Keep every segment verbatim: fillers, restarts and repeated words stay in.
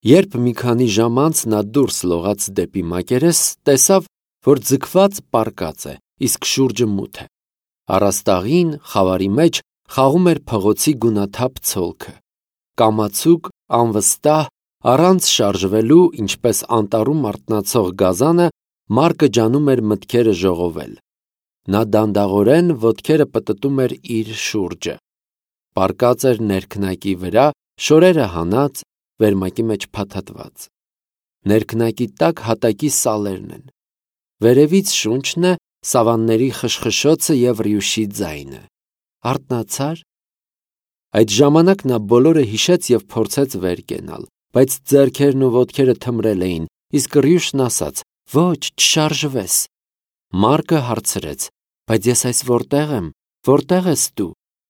Երբ մի քանի ժամ անց նա դուրս լողաց դեպի մակերես, տեսավ, որ ձգված պառկած է, իսկ շուրջը մութ է։ Առաստաղին, խավարի մեջ, խաղում էր փղոցի գունաթափ ցոլքը։ Կամացուկ, անվստահ, առանց շարժվելու, ինչպես անտառում արթնացող գազանը, Մարկը ջանում էր մտքերը ժողովել։ Նա դանդաղորեն ոտքերը պտտում էր իր շուրջը։ Պառկած էր ներքնակի վրա, շորերը հանած, վերմակի մեջ փաթաթված։ Ներքնակի տակ հատակի սալերն են։ Վերևից շունչն է, սավանների խշխշոցը և Ռյուշի ձայնը։ Արթնացա՞ր։ Այդ ժամանակ նա բոլորը հիշեց և փորձեց վեր կենալ, բայց ձեռքերն ու ոտքերը թմրել էին, իսկ Ռյուշն ասաց. «Ոչ, չշարժվես»։ Մարկը հարցրեց. «Բայց ես այս որտե՞ղ եմ, որտե՞ղ ես դու»։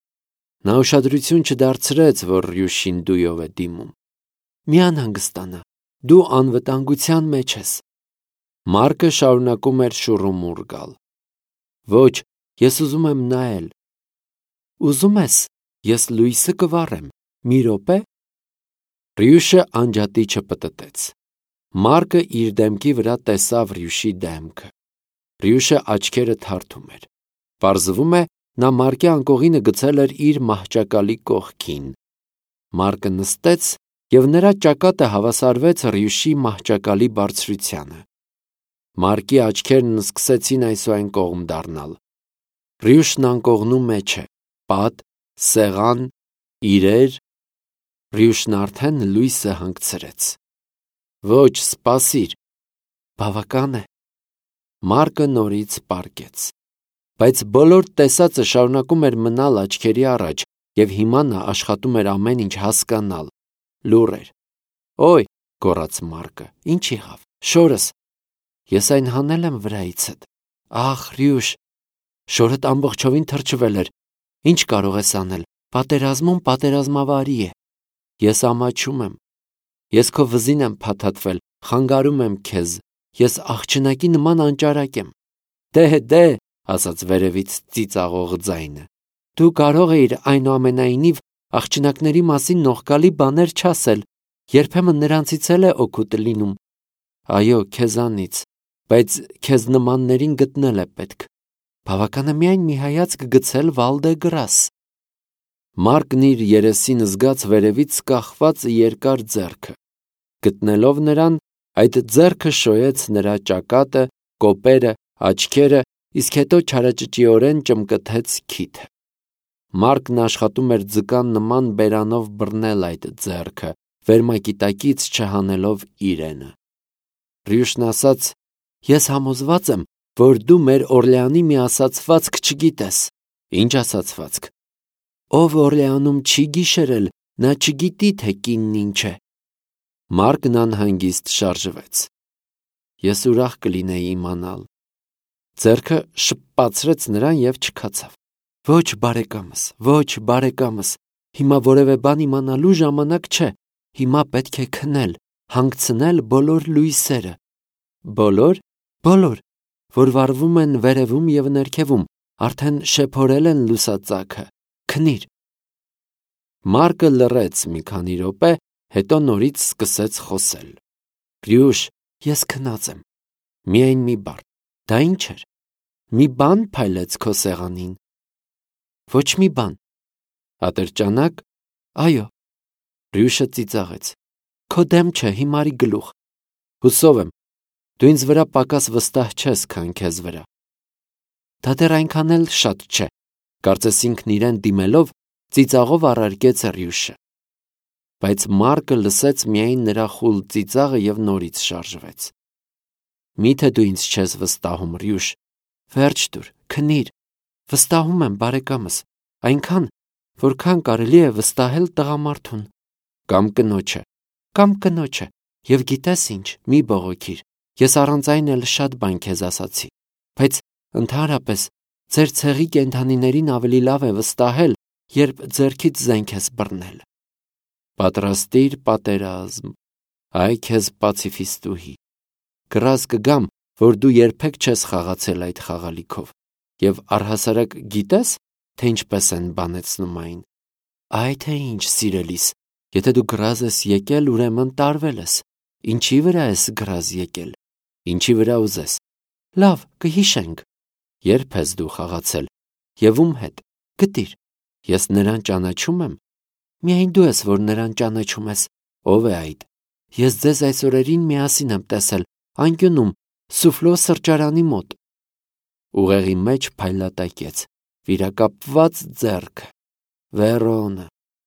Նա ուշադրություն չդարձրեց, որ Ռյուշին դույով է դիմում։ «Մի անհանգստանա, դու անվտանգության մեջ ես»։ Մարկը շարունակում էր շուռումուռ գալ։ «Ոչ, ես ուզում եմ նայել»։ «Ուզում ես, ես լույսը կվառեմ, մի րոպե»։ Ռյուշը անջատիչը պտտեց։ Մարկը իր դեմքի վրա տեսավ Ռյուշի դեմքը։ Ռյուշը աչքերը թարթում էր։ Պարզվում է, նա Մարկի անկողինը գցել էր իր մահճակալի կողքին։ Մարկը նստեց, և նրա ճակատը հավասարվեց Ռյուշի մահճակալի բարձրությանը։ Մարկի աչքերն սկսեցին այսուայն կողմ դառնալ։ Ռյուշն անկողնու մեջ է, պատ, սեղան, իրեր։ Ռյուշն արդեն լույսը հանգցրեց։ «Ոչ, սպասիր»։ «Բավական է»։ Մարկը նորից պառկեց։ Բայց բոլոր տեսածը շարունակում էր մնալ աչքերի առաջ, և հիմա նա աշխատում էր ամեն ինչ հասկանալ։ Լուռ էր։ «Օյ», գոռաց Մարկը, «ի՞նչ եղավ, շորս»։ «Ես այն հանել եմ վրայիցդ»։ «Ախ, Ռյուշ, շորդ ամբողջովին թրջվել էր։ Ինչ կարող ես անել, պատերազմում պատերազմավարի է։ Ես ամաչում եմ։ Ես քո վզին եմ փաթաթվել, խանգարում եմ քեզ, ես աղջնակի նման անճարակ եմ»։ «Դե, դե», ասաց վերևից ծիծաղող ձայնը, «դու կարող էիր այնուամենայնիվ աղջնակների մասին նողկալի բաներ չասել, երբեմն նրանցից էլ է օգուտ լինում»։ «Այո, քեզանից, բայց քեզ նմաններին գտնել է պետք։ Բավական է միայն մի հայացք գցել Վալ-դե-Գրաս»։ Մարկն իր երեսին զգաց վերևից կախված երկար ձեռքը։ Գտնելով նրան, այդ ձեռքը շոյեց նրա ճակատը, կոպերը, աչքերը, իսկ հետո չարաճճիորեն ճմկթեց քիթը։ Մարկն աշխատում էր ձկան նման բերանով բռնել այդ ձեռքը, վերմակի տակից չհանելով իրենը։ Ռյուշն ասաց. «Ես համոզված եմ, որ դու մեր Օրլեանի մի ասացվածք չգիտես»։ «Ինչ ասացվածք»։ «Ով Օրլեանում չի գիշերել, նա չգիտի, թե կինն ինչ է»։ Մարկն անհանգիստ շարժվեց։ «Ես ուրախ կլինեի իմանալ»։ Ձեռքը շպպացրեց նրան և չքացավ։ «Ոչ, բարեկամս, ոչ, բարեկամս, հիմա որևէ բան իմանալու ժամանակ չէ։ Հիմա պետք է քնել, հանգցնել բոլոր լույսերը»։ «Բոլոր»։ «Բոլոր, որ վառվում են վերևում և ներքևում, արդեն շեփորել են լուսածագը։ Քնիր»։ Մարկը լռեց մի քանի րոպե, հետո նորից սկսեց խոսել։ «Ռյուշ, ես քնած եմ։ Միայն մի բառ։ Դա ի՞նչ էր։ Մի բան փայլեց քո սեղանին»։ «Ոչ մի բան»։ «Ատրճանակ»։ «Այո»։ Ռյուշը ծիծաղեց։ «Քո դեմ չէ, հիմարի գլուխ»։ «Հուսով եմ։ Դու ինձ վրա պակաս վստահ չես, քան քեզ վրա»։ «Դա դեռ այնքան էլ շատ չէ», կարծես ինքն իրեն դիմելով, ծիծաղով առարկեց Ռյուշը։ Բայց Մարկը լսեց միայն նրա խուլ ծիծաղը և նորից շարժվեց։ «Մի՞թե դու ինձ չես վստահում, Ռյուշ։ Վերջ տուր, քնիր։ Վստահում եմ, բարեկամս, այնքան, որքան կարելի է վստահել տղամարդուն։ Կամ կնոջը, կամ կնոջը, և գիտես ինչ, մի բողոքիր, ես առանց այն էլ շատ բան քեզ ասացի, բայց ընդհանրապես ձեր ցեղի կենդանիներին ավելի լավ է վստահել, երբ ձեռքից զենք ես բռնել։ Պատրաստիր պատերազմ, այ քեզ պացիֆիստուհի։ Կռազ կգամ, որ դու երբեք չես խաղացել այդ խաղալիքով, և առհասարակ գիտես, թե ինչպես են բանեցնում այն։ Այ թե ինչ, սիրելիս, Եթե դու գրազ ես եկել, ուրեմն տարվել ես։ Ինչի վրա ես գրազ եկել։ Ինչի վրա ուզես։ Լավ, կհիշենք։ Երբ ես դու խաղացել։ Եվ ում հետ։ Գտիր։ Ես նրան ճանաչում եմ։ Միայն դու ես, որ նրան ճանաչում ես։ Ով է այդ։ Ես ձեզ այս օրերին միասին եմ տեսել անկյունում Սուֆլո սրճարանի մոտ։ Ուղեղի մեջ փայլատակեց վիրակապված ձեռքը։ Վերոնը։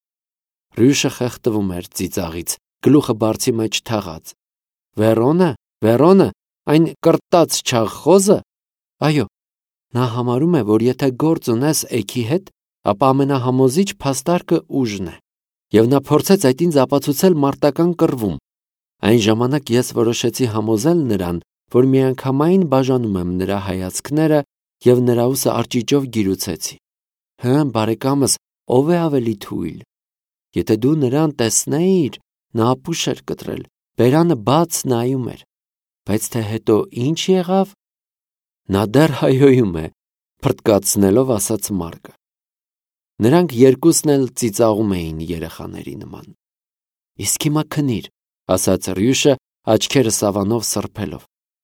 Ռյուշը խեղդվում էր ծիծաղից, գլուխը բարձի մեջ թաղած։ Վերոնը, Վերոնը, այն կրտած չաղ խոզը։ Այո, նա համարում է, որ եթե գործ ունես էքի հետ, ապա ամենահամոզիչ փաստարկը ուժն է։ Եվ նա փորձեց այդ ինձ ապացուցել մարտական կռվում։ Այն ժամանակ ես որոշեցի համոզել նրան, որ միանգամայն բաժանում եմ նրա հայացքները և նրա ուսը արջիճով գիրուցեցի։ Հը, բարեկամս, ով է ավելի թույլ։ Եթե դու նրան տեսնեիր, նա ապուշ էր կտրել, բերանը բաց նայում էր։ Բայց թե հետո ինչ եղավ։ Նա դեռ հայհոյում է, փրտկացնելով ասաց Մարկը։ Նրանք երկուսն էլ ծիծաղում էին երեխաների նման։ Իսկ հիմա քնիր, ասաց Ռյուշը աչքերը սավանով սրբելով։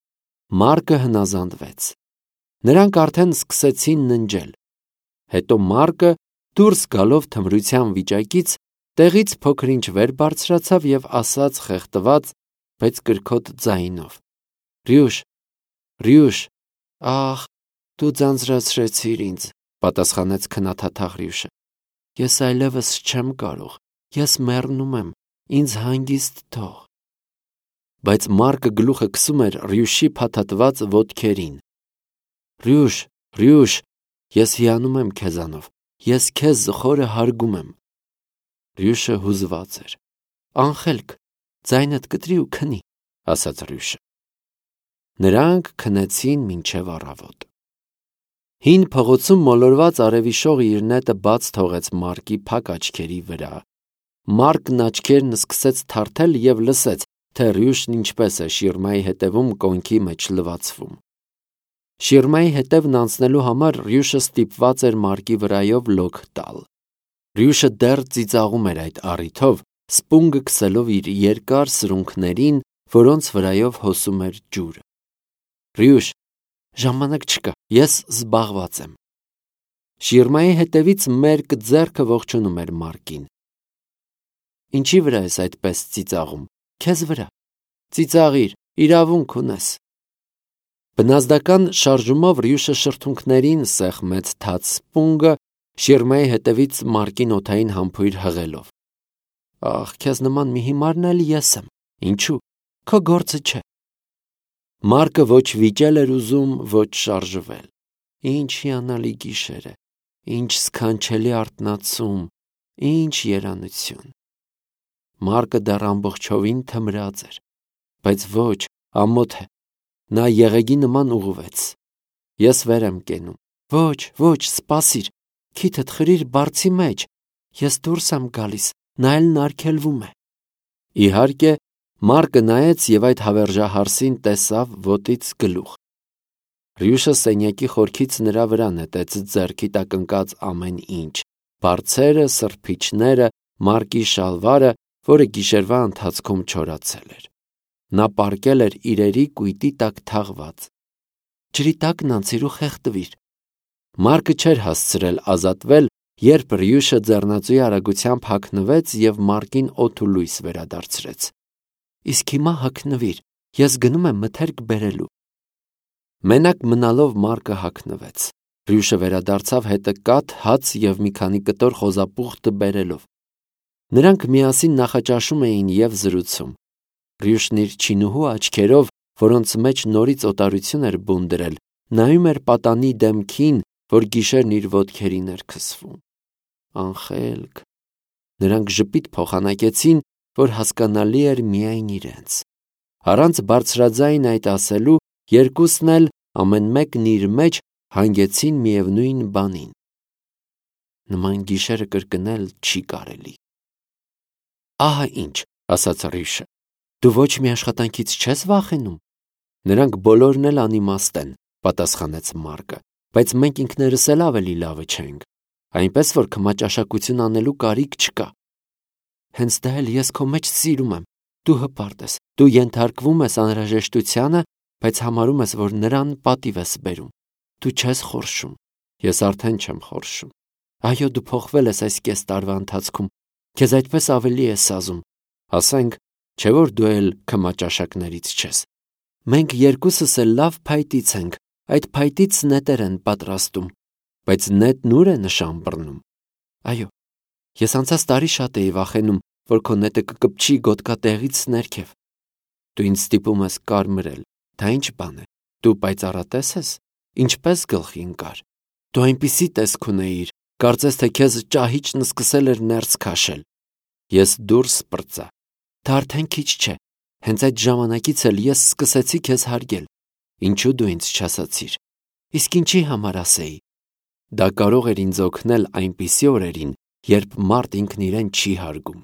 Մարկը հնազանդվեց։ Նրանք արդեն սկսեցին ննջել։ Հետո Մարկը դուրս գալով թմրության վիճակից տեղից փոքր-ինչ վեր բարձրացավ և ասաց խեղդված, բայց կրքոտ ձայնով. Ռյուշ, Ռյուշ, ախ, դու ձանձրացրեցիր ինձ, պատասխանեց քնաթաթախ Ռյուշը։ Ես այլևս չեմ կարող, ես մեռնում եմ, ինձ հանգիստ թող։ Բայց Մարկը գլուխը քսում էր Ռյուշի փաթաթված ոտքերին։ Ռյուշ, Ռյուշ, ես հիանում եմ քեզանով, ես քեզ խորը հարգում եմ։ Ռյուշը հուզված էր։ Անխելք, ձայնդ կտրի ու քնի, ասաց Ռյուշը։ Նրանք քնեցին մինչև առավոտ։ Հին փողոցում մոլորված արևի շողը իր նետը բաց թողեց Մարկի փակ աչքերի վրա։ Մարկն աչքերն սկսեց թարթել և լսեց, թե Ռյուշն ինչպես է շիրմայի հետևում կոնքի մեջ լվացվում։ Շիրմայի հետևն անցնելու համար Ռյուշը ստիպված էր Մարկի վրայով լոկ տալ։ Ռյուշը դեռ ծիծաղում էր այդ առիթով, սպունգը քսելով իր երկար սրունքներին, որոնց վրայով հոսում էր ջուրը։ Ռյուշ, ժամանակ չկա, ես զբաղված եմ։ Շիրմայի հետևից մերկ ձեռքը ողջունում էր Մարկին։ Ինչի վրա ես այդպես ծիծաղում։ Քեզ վրա։ Ծիծաղիր, իրավունք ունես։ Բնազդական շարժումով Ռյուշը շրթունքներին սեղմեց թաց սպունգը, շիրմայի հետևից Մարկին օդային համբույր հղելով։ Ախ, քեզ նման մի հիմարն էլ ես եմ։ Ինչու։ Քո գործը չէ։ Մարկը ոչ վիճել էր ուզում, ոչ շարժվել։ Ինչ հիանալի գիշեր է, ինչ սքանչելի արթնացում, ինչ երանություն։ Մարկը դեռ ամբողջովին թմրած էր, բայց ոչ, ամոթ է։ Նա եղեգի նման ուղղվեց։ Ես վեր եմ կենում։ Ոչ, ոչ, սպասիր, քիթդ խրիր բարձի մեջ։ Ես դուրս եմ գալիս, նա էլ նարգելվում է։ Իհարկե, Մարկը նայեց և այդ հավերժահարսին տեսավ ոտից գլուխ։ Ռյուշը սենյակի խորքից նրա վրա նետեց ձեռքի տակ ընկած ամեն ինչ՝ բարձերը, սրբիչները, Մարկի շալվարը, որը գիշերվա ընթացքում չորացել էր։ Նա պառկել էր իրերի կույտի տակ թաղված։ Ջրի տակն անցիր ու խեղդվիր։ Մարկը չէր հասցրել ազատվել, երբ Ռյուշը ձեռնածուի արագությամբ հագնվեց և Մարկին օդ ու լույս վերադարձրեց։ Իսկ հիմա հագնվիր, ես գնում եմ մթերք բերելու։ Մենակ մնալով Մարկը հագնվեց։ Ռյուշը վերադարձավ հետը կաթ, հաց և մի քանի կտոր խոզապուխտ բերելով։ Նրանք միասին նախաճաշում էին և զրուցում։ Ռյուշն իր չինուհու աչքերով, որոնց մեջ նորից օտարություն էր բուն դրել, նայում էր պատանի դեմքին, որ գիշերն իր ոտքերին էր քսվում։ Անխելք։ Նրանք ժպիտ փոխանակեցին, որ հասկանալի էր միայն իրենց։ Առանց բարձրաձայն այդ ասելու, երկուսն էլ ամեն մեկն իր մեջ հանգեցին միևնույն բանին։ Նման գիշերը կրկնել չի կարելի։ Ահա ինչ, ասաց Ռյուշը, դու ոչ մի աշխատանքից չես վախենում։ Նրանք բոլորն էլ անիմաստ են, պատասխանեց Մարկը, բայց մենք ինքներս էլ ավելի լավը չենք, այնպես որ քմաճաշակություն անելու կարիք չկա։ հենց դա էլ ես քո մեջ սիրում եմ։ Դու հպարտ ես, դու ենթարկվում ես անհրաժեշտությանը, բայց համարում ես, որ նրան պատիվ ես բերում։ Դու չես խորշում։ Ես արդեն չեմ խորշում։ Այո, դու փոխվել ես այս կես տարվա ընթացքում։ Քեզ այդպես ավելի է սազում։ Ասենք, չէ՞ որ դու էլ քմաճաշակներից չես։ Մենք երկուսս էլ լավ փայտից ենք, այդ փայտից նետեր են պատրաստում, բայց նետն ուր է նշան բռնում։ Այո, ես անցած տարի շատ էի վախենում, որ քո նետը կկպչի գոտկատեղից ներքև։ Դու ինձ ստիպում ես կարմրել, դա ինչ բան է։ Դու պայծառատես ես, ինչպես գլխի ընկար։ Դու այնպիսի տեսք ունեիր, կարծես թե քեզ ճահիճն սկսել էր ներս քաշել։ Ես դուրս պրծա։ Դա արդեն քիչ չէ։ Հենց այդ ժամանակից էլ ես սկսեցի քեզ հարգել։ Ինչու դու ինձ չասացիր։ Իսկ ինչի համար ասեի։ Դա կարող էր ինձ օգնել այնպիսի օրերին, երբ մարդ ինքն իրեն չի հարգում։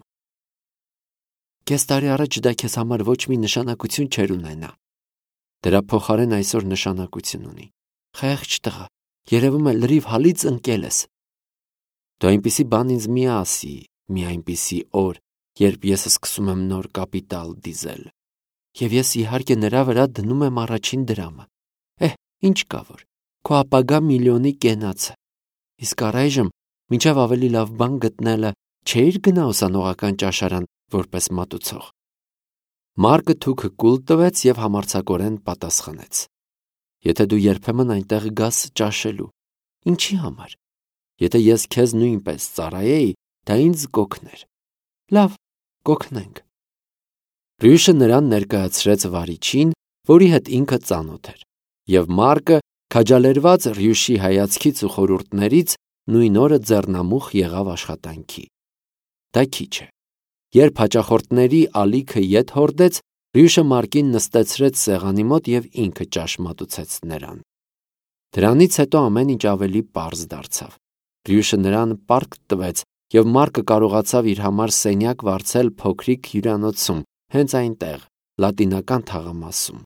Կես տարի առաջ դա քեզ համար ոչ մի նշանակություն չէր ունենա։ Դրա փոխարեն այսօր նշանակություն ունի։ Խեղճ տղա, երևում է լրիվ հալից ընկել ես։ Դու այնպիսի բան ինձ մի ասի, մի այնպիսի օր, երբ ես սկսում եմ նոր կապիտալ դիզել։ Եվ ես իհարկե նրա վրա դնում եմ առաջին դրամը։ Էհ, ինչ կա որ, քո ապագա միլիոնի կենացը։ Իսկ առայժմ, մինչև ավելի լավ բան գտնելը, չէիր գնա ուսանողական ճաշարան որպես մատուցող։ Մարկը թուքը կուլ տվեց և համարձակորեն պատասխանեց. Եթե դու երբեմն այնտեղ գաս ճաշելու, ինչի համար։ Եթե ես քեզ նույնպես ծառայեի, դա ինձ կօգներ։ Լավ, կօգնենք։ Ռյուշը նրան ներկայացրեց վարիչին, որի հետ ինքը ծանոթ էր, և Մարկը, քաջալերված Ռյուշի հայացքից ու խորհուրդներից, նույն օրը ձեռնամուխ եղավ աշխատանքի։ Դա քիչ է։ Երբ հաճախորդների ալիքը ետ հորդեց, Ռյուշը Մարկին նստեցրեց սեղանի մոտ և ինքը ճաշ մատուցեց նրան։ Դրանից հետո ամեն ինչ ավելի պարզ դարձավ։ Ռյուշը նրան պարտք տվեց, և Մարկը կարողացավ իր համար սենյակ վարձել փոքրիկ հյուրանոցում, հենց այնտեղ, լատինական թաղամասում։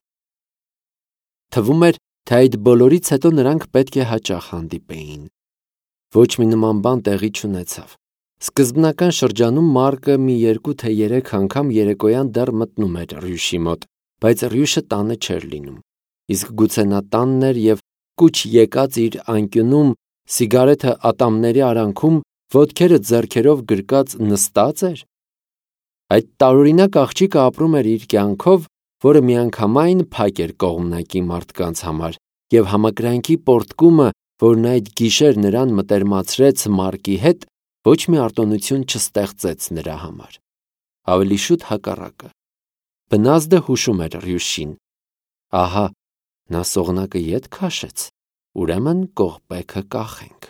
Թվում էր, թե այդ բոլորից հետո նրանք պետք է հաճախ հանդիպեին։ Ոչ մի նման բան տեղի չունեցավ։ Սկզբնական շրջանում Մարկը մի երկու թե երեք անգամ երեկոյան դեռ մտնում էր Ռյուշի մոտ, բայց Ռյուշը տանը չէր լինում։ Իսկ գուցե նա տանն էր և կուչ եկած իր անկյունում, սիգարեթը ատամների արանքում, ոտքերը ձեռքերով գրկած նստած էր։ Այդ տարօրինակ աղջիկը ապրում էր իր կյանքով, որը միանգամայն փակ էր կողմնակի մարդկանց համար, և համակրանքի պոռթկումը, որն այդ գիշեր նրան մտերմացրեց Մարկի հետ, ոչ մի արտոնություն չստեղծեց նրա համար։ Ավելի շուտ հակառակը։ Բնազդը հուշում էր Ռյուշին. ահա, նա սողնակը ետ քաշեց, ուրեմն կողպեքը կախենք։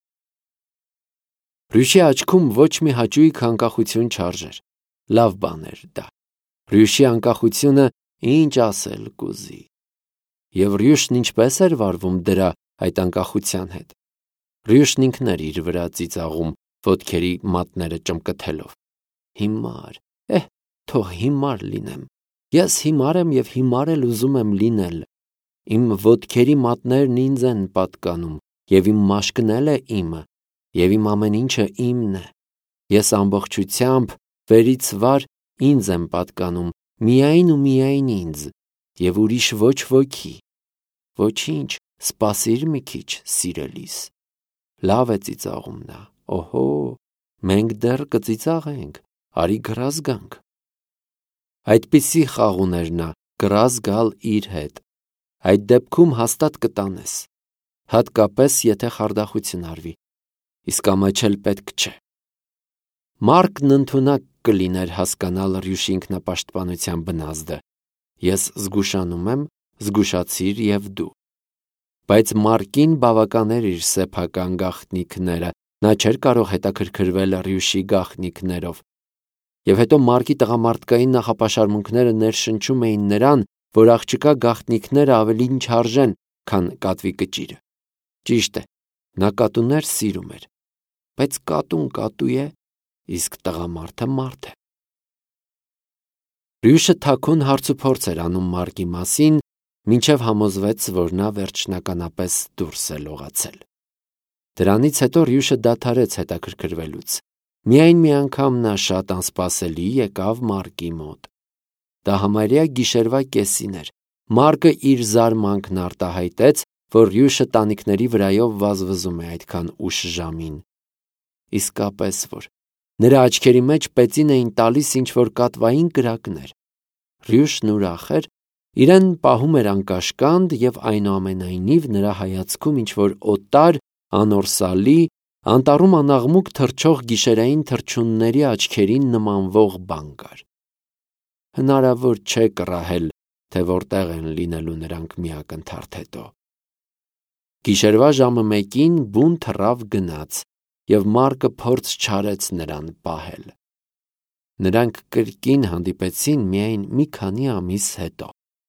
Ռյուշի աչքում ոչ մի հաճույք անկախություն չարժեր։ Լավ բան էր դա։ Ռյուշի անկախությունը ինչ ասել կուզի։ Եվ Ռյուշն ինչպես էր վարվում դրա այդ անկախության հետ։ Ռյուշն ինքն էր իր վրա ծիծաղում, ոտքերի մատները ճմկթելով։ Հիմար, էհ, թող հիմար լինեմ։ Ես հիմար եմ և հիմար էլ ուզում եմ լինել։ Իմ ոտքերի մատներն ինձ են պատկանում, և իմ մաշկն էլ է իմը, և իմ ամեն ինչը իմն է։ Ես ամբողջությամբ վերից վար ինձ եմ պատկանում, միայն ու միայն ինձ, և ուրիշ ոչ ոքի։ Ոչինչ, սպասիր մի քիչ, սիրելիս։ Լավ է ծիծաղում նա, օհո, մենք դեռ կծիծաղենք, արի գրազ գանք։ Այդպիսի խաղ ուներ նա, գրազ գալ իր հետ։ Այդ դեպքում հաստատ կտանես, հատկապես եթե խարդախություն արվի, իսկ ամաչել պետք չէ։ Մարկն ընդունակ կլիներ հասկանալ Ռյուշի ինքնապաշտպանության բնազդը։ Ես զգուշանում եմ, զգուշացիր և դու։ Բայց Մարկին բավական էր իր սեփական գաղտնիքները, նա չէր կարող հետաքրքրվել Ռյուշի գաղտնիքներով։ Եվ հետո Մարկի տղամարդկային նախապաշարմունքները ներշնչում էին նրան, որ աղջկա գաղտնիքները ավելին չարժեն, քան կատվի կճիռը։ Ճիշտ է, նա կատուներ սիրում էր, բայց կատուն կատու է, իսկ տղամարդը մարդ է։ Ռյուշը թաքուն հարցուփորձ էր անում Մարկի մասին, մինչև համոզվեց, որ նա վերջնականապես դուրս է լողացել։ Դրանից հետո Ռյուշը դադարեց հետաքրքրվելուց, Միայն մի անգամ նա շատ անսպասելի եկավ Մարկի մոտ։ Դա համարյա գիշերվա կեսին էր։ Մարկը իր զարմանքն արտահայտեց, որ Ռյուշը տանիքների վրայով վազվզում է այդքան ուշ ժամին։ Իսկապես որ նրա աչքերի մեջ պեցին էին տալիս ինչ-որ կատվային կրակներ։ Ռյուշն ուրախ էր, իրեն պահում էր անկաշկանդ և այնուամենայնիվ նրա հայացքում ինչ-որ օտար, անորսալի, անտառում անաղմուկ թռչող գիշերային թռչունների աչքերին նմանվող բան կար։ Հնարավոր չէ կռահել, թե որտեղ են լինելու նրանք մի ակնթարթ հետո։ Գիշերվա ժամը մեկին բուն թռավ գնաց, և Մարկը փորձ չարեց նրան պահել։ Նրանք կրկին հանդիպեցին միայն մի քանի ամիս հետո։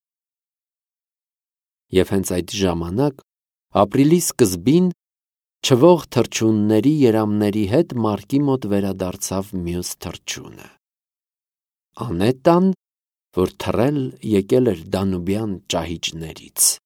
Եվ հենց այդ ժամանակ, ապրիլի սկզբին, չվող թռչունների երամների հետ Մարկի մոտ վերադարձավ մյուս թռչունը։ Անետան, որ թռել եկել էր Դանուբյան ճահիճներից։